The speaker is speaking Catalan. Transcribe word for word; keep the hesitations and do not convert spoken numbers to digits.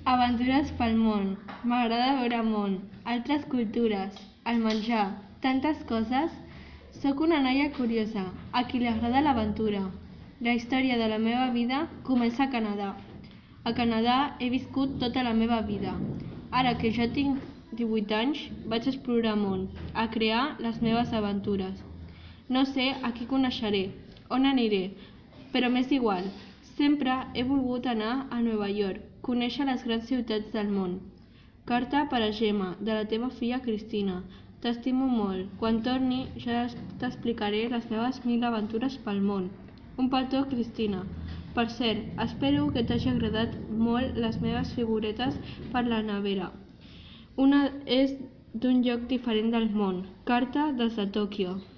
Aventures pel món. M'agrada veure món, altres cultures, el menjar, tantes coses. Sóc una noia curiosa, a qui li agrada l'aventura. La història de la meva vida comença a Canadà. A Canadà he viscut tota la meva vida. Ara que ja tinc divuit anys, vaig explorar el món, a crear les meves aventures. No sé a qui coneixeré, on aniré, però m'és igual. Sempre he volgut anar a Nova York, conèixer les grans ciutats del món. Carta per a Gemma, de la teva filla Cristina. T'estimo molt. Quan torni ja t'explicaré les meves mil aventures pel món. Un petó, Cristina. Per cert, espero que t'hagi agradat molt les meves figuretes per la nevera. Una és d'un lloc diferent del món. Carta des de Tòquio.